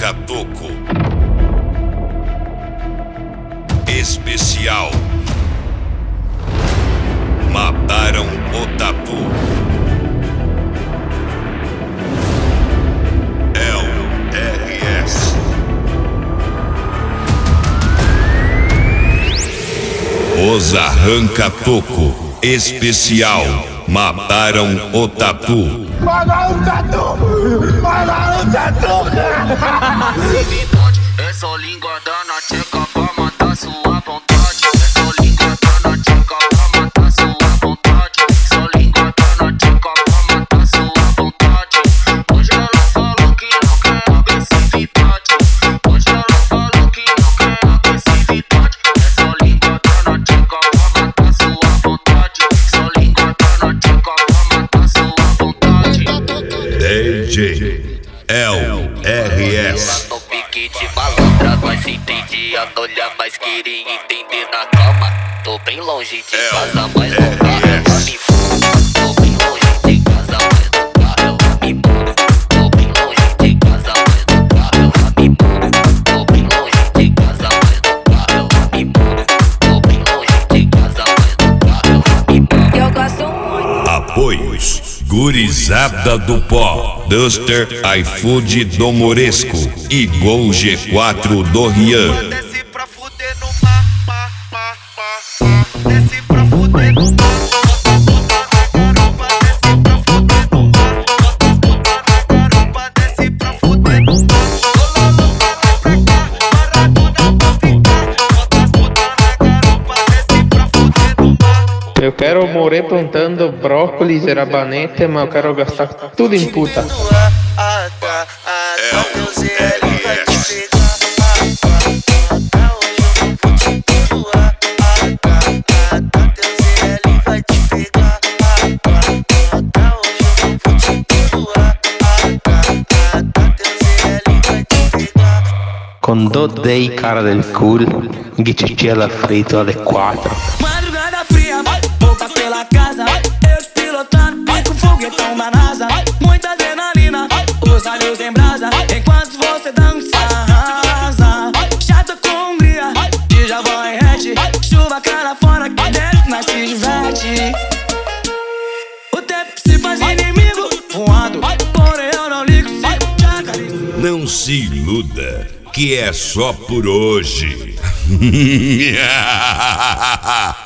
arranca toco. Especial. Mataram o tatu. LRS. Os arranca toco. Especial. Mataram o tatu. Mataram o tatu! Mataram o tatu, cara! É só língua da na tcheca pra matar sua vontade. É só língua da na tcheca pra matar sua vontade. Só língua da na tcheca pra matar sua vontade. Hoje ela falou que não quer agressividade. Hoje ela falou que não quer agressividade. É só língua da na tcheca pra matar sua vontade. Só língua da na tcheca pra matar sua vontade. DJ LRS. No pique de malandra, nós entendia, não olha, mas queria entender na cama. Tô bem longe de casa, mas no carro ela me muda. Tô bem longe de casa, mas no carro ela me muda. Tô bem longe de casa, mas no carro ela me muda. Tô bem longe de casa, mas no carro ela me muda. Tô bem longe de casa, mas no carro ela me muda. Eu gosto muito. Apoios. Gurizada do Pó, Duster, iFood do Moresco e Gol G4 do Rian. Desce pra fuder no mar, desce pra fuder no mar, desce pra fuder no mar, Eu quero o Morê plantando brócolis e rabanete, mas eu quero gastar tudo em puta. Con 2 day cara del culo, ghiccicella frito alle 4. Madrugada fria, roupas pela casa, eu pilotando, vai com foguetão da NASA. Muita adrenalina, os olhos em brasa, enquanto você dança, arrasa. Chata com hungria, de Javão e Hatch, chuva cara fora, que dentro nós se diverte. O tempo se faz inimigo, voando, porém eu não ligo, sigo chacarismo. Não se iluda, que é só por hoje.